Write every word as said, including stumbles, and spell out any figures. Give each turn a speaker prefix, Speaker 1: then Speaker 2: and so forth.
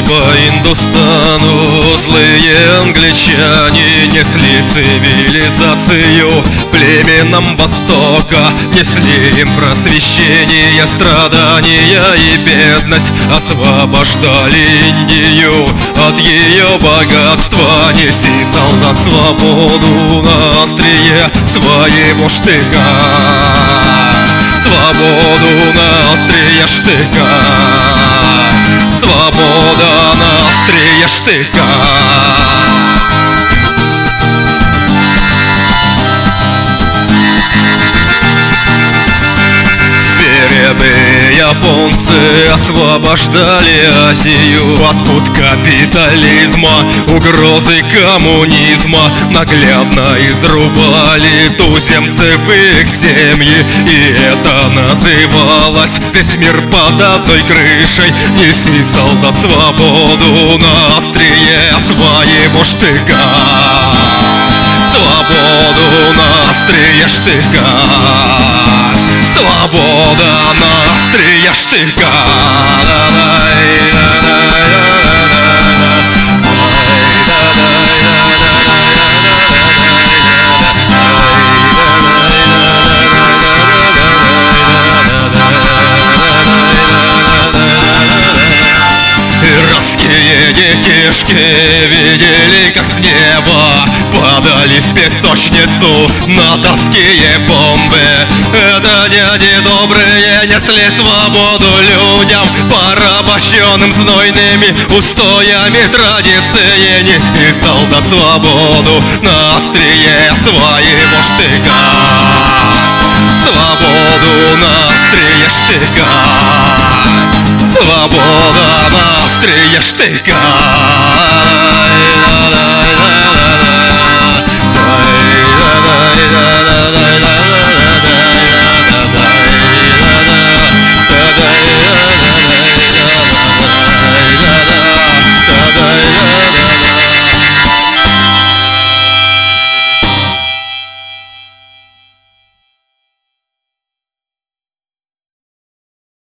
Speaker 1: По Индостану злые англичане несли цивилизацию племенам Востока, несли им просвещение, страдания и бедность, освобождали Индию от ее богатства. Неси, солдат, свободу на острие своего штыка, свободу на острие штыка, свобода на острие штыка. Свирепые японцы освобождали Азию от пут капитализма, угрозы коммунизма. Наглядно изрубали туземцев и их семьи, и это называлось «Весь мир под одной крышей». Неси, солдат, свободу на острие своего штыка, свободу на острие штыка, свобода на острие штыка. Иракские детишки видели, как с неба падали в песочницу натовские бомбы. Это дяди добрые несли свободу людям, порабощенным знойными устоями традиции. Неси, солдат, свободу на острие своего штыка, свободу на острие штыка, свобода на острие штыка.